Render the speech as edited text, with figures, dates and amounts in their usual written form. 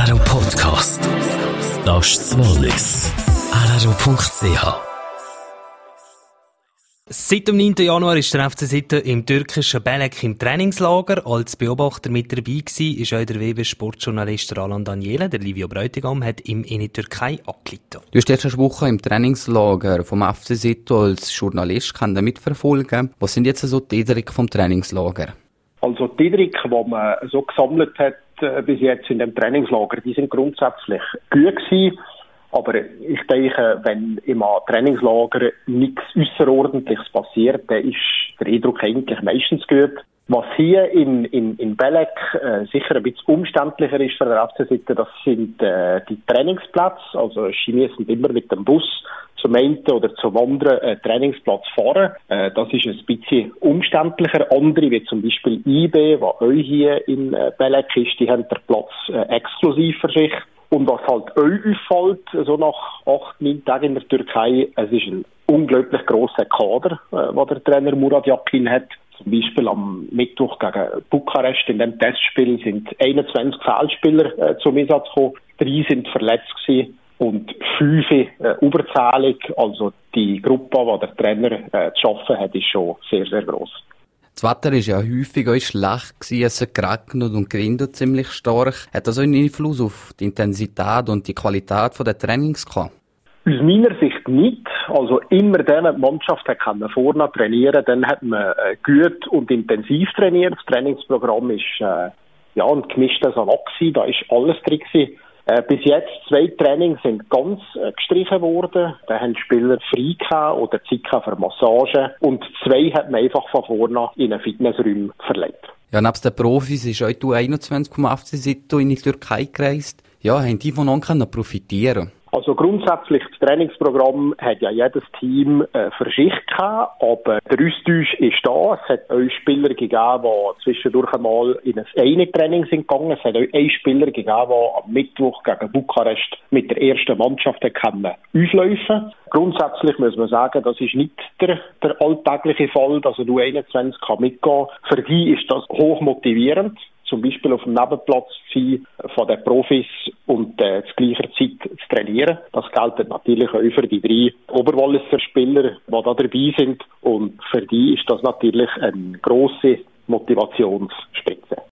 RRO Podcast. Das ist das Wallis. RRO.ch. Seit dem 9. Januar ist der FC Sitten im türkischen Belek im Trainingslager. Als Beobachter mit dabei war, ist auch der WB-Sportjournalist Ralan Daniele. Der Livio Bräutigam hat ihm in die Türkei angeleitet. Du hast letzte Woche im Trainingslager vom FC Sitten als Journalist mitverfolgen. Was sind jetzt so die Eindrücke vom Trainingslager? Also die Eindrücke, die man so gesammelt hat bis jetzt in dem Trainingslager, die sind grundsätzlich gut gewesen. Aber ich denke, wenn im Trainingslager nichts Ausserordentliches passiert, dann ist der Eindruck eigentlich meistens gut. Was hier in Belek sicher ein bisschen umständlicher ist für den FC Sitten, das sind die Trainingsplätze. Also Chemie sind immer mit dem Bus zum einen oder zum anderen Trainingsplatz fahren. Das ist ein bisschen umständlicher. Andere, wie zum Beispiel IB, was euch hier in Belek ist, die haben den Platz exklusiv für sich. Und was halt euch auffällt, so nach 8-9 Tagen in der Türkei, es ist ein unglaublich grosser Kader, den der Trainer Murat Yakin hat. Zum Beispiel am Mittwoch gegen Bukarest in dem Testspiel sind 21 Feldspieler zum Einsatz gekommen, 3 sind verletzt gewesen und 5 überzählig. Also die Gruppe, die der Trainer zu schaffen hat, ist schon sehr, sehr gross. Das Wetter war ja häufig auch schlecht gewesen, es hat geregnet und gewindet ziemlich stark. Hat das auch einen Einfluss auf die Intensität und die Qualität der Trainings gehabt? Aus meiner Sicht nicht. Also immer dann, wenn die Mannschaft vorne trainieren, dann hat man gut und intensiv trainiert. Das Trainingsprogramm ist ein gemischtes Salat gewesen, da ist alles drin gewesen. Bis jetzt 2 Trainings sind ganz gestrichen worden. Da haben die Spieler frei gehabt oder Zeit für Massage. Und 2 hat man einfach von vorne in einen Fitnessraum verlegt. Ja, nebst den Profis ist auch die U21 vom FC Sitten in die Türkei gereist. Ja, haben die voneinander profitieren? Also grundsätzlich, das Trainingsprogramm hat ja jedes Team für sich gehabt, aber der Austausch ist da. Es hat auch Spieler gegeben, die zwischendurch einmal in ein Training sind gegangen. Es hat auch einen Spieler gegeben, der am Mittwoch gegen Bukarest mit der ersten Mannschaft auflaufen. Grundsätzlich muss man sagen, das ist nicht der alltägliche Fall, dass ein U21 mitgehen kann. Für die ist das hoch motivierend. Zum Beispiel auf dem Nebenplatz zu sein, von den Profis und zu gleicher Zeit zu trainieren. Das gilt natürlich auch für die 3 Oberwalliser Spieler, die da dabei sind. Und für die ist das natürlich eine grosse Motivationsspitze.